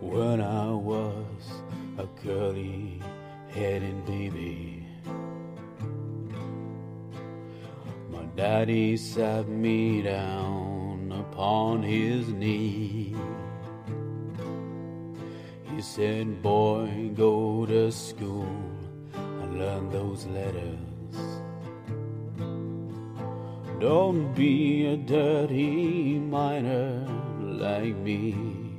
when I was a curly-headed baby. My daddy sat me down upon his knee. He said, boy, go to school and learn those letters. Don't be a dirty miner like me.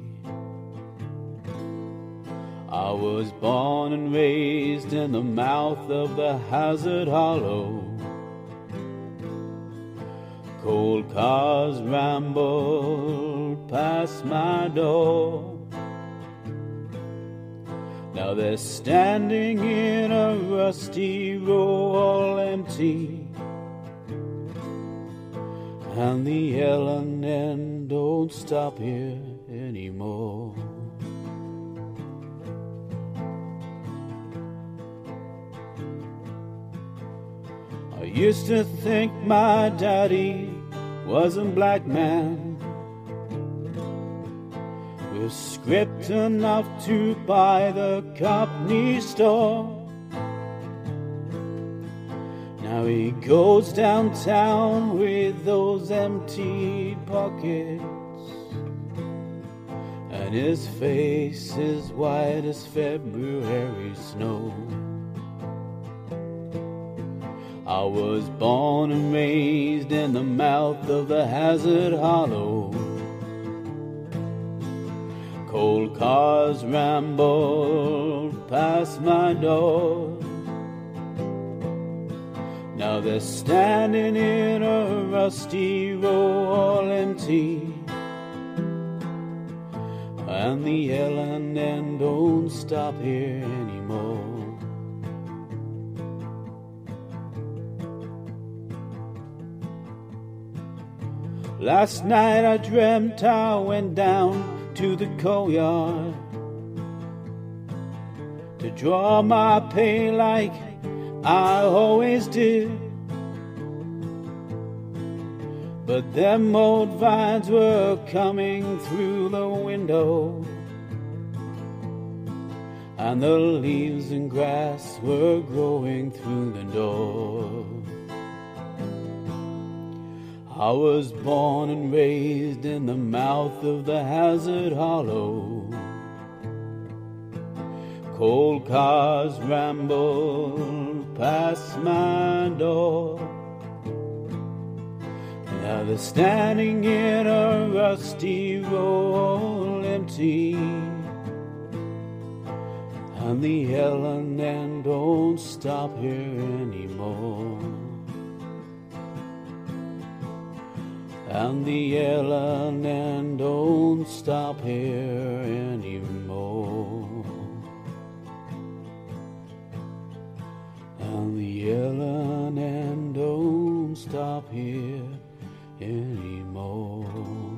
I was born and raised in the mouth of the Hazard Hollow. Cold cars ramble past my door. Now they're standing in a rusty row, all empty, and the L&N don't stop here anymore. I used to think my daddy was a black man with script enough to buy the company store. Now he goes downtown with those empty pockets, and his face is white as February snow. I was born and raised in the mouth of the Hazard Hollow. Cold cars ramble past my door. Now they're standing in a rusty row, all empty, and the L&N don't stop here anymore. Last night I dreamt I went down to the courtyard to draw my pay like I always did. But them old vines were coming through the window, and the leaves and grass were growing through the door. I was born and raised in the mouth of the Hazard Hollow. Cold cars ramble past my door. Now they're standing in a rusty row, all empty, and the L&N don't stop here anymore. And the L&N don't stop here anymore. And the L&N don't stop here anymore.